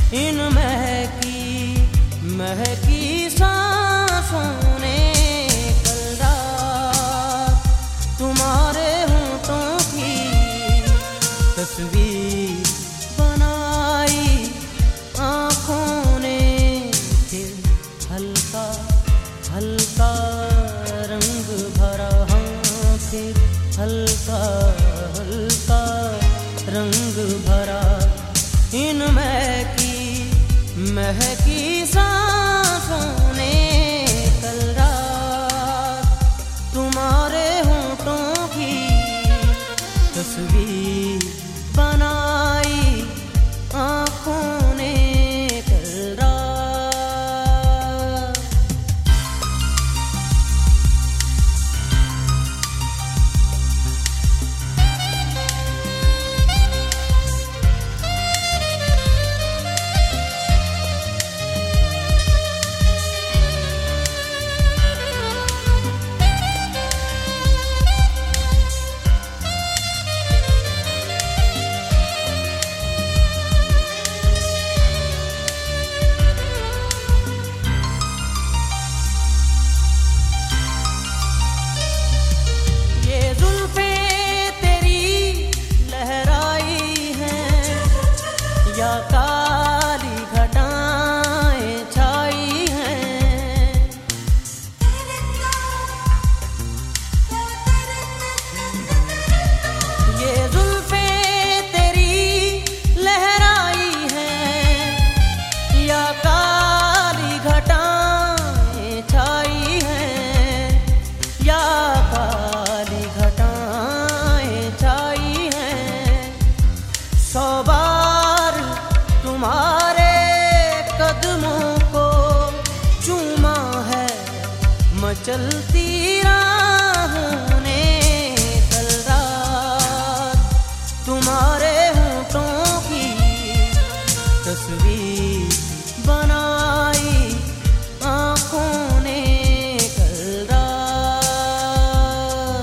इन महकी सांसों ने कल रात तुम्हारे होठों की तस्वीर बनाई आँखों ने। फिर हल्का हल्का रंग भरा, हाँ फिर हल्का हल्का रंग भरा। इन महकी सांसों ने कल रात तुम्हारे होठों की तस्वीर बनाई आँखों ने कल रात। या काली घटाएं छाई हैं, ये जुल्फें तेरी लहराई हैं, या काली घटाएं छाई हैं, या काली घटाएं छाई हैं। 100 बार तुम्हारे कदमों को चूमा है मचलती राहों ने कल रात तुम्हारे होठों की तस्वीर बनाई आँखों ने कल रात।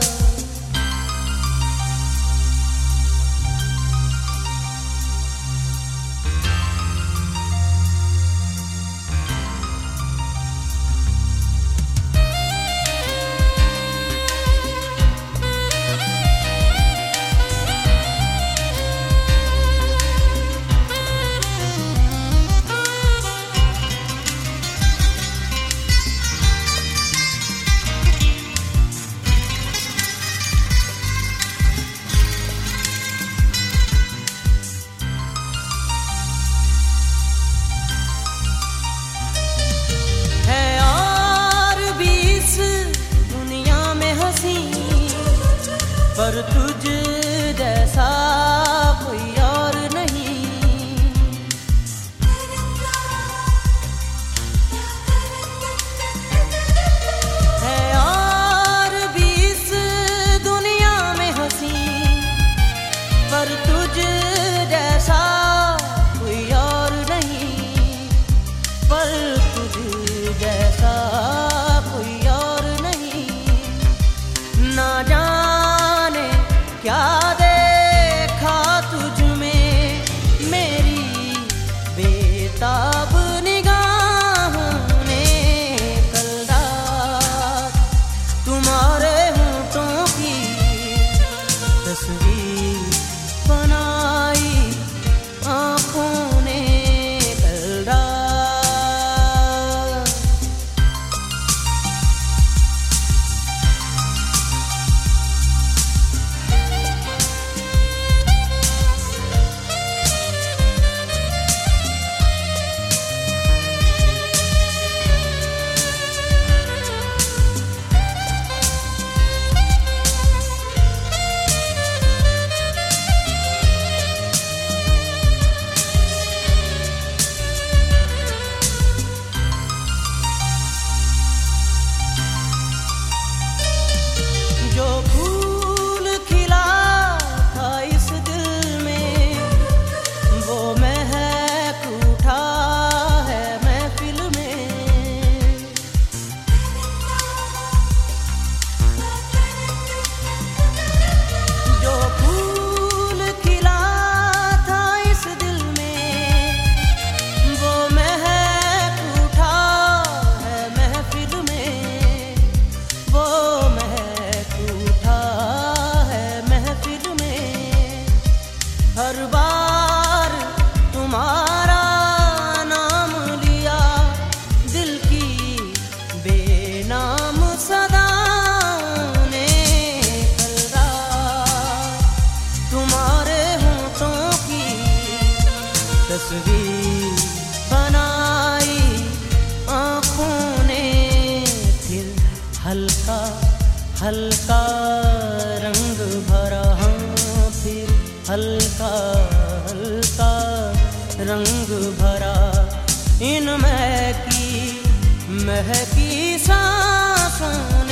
इन महकी महकी सांसों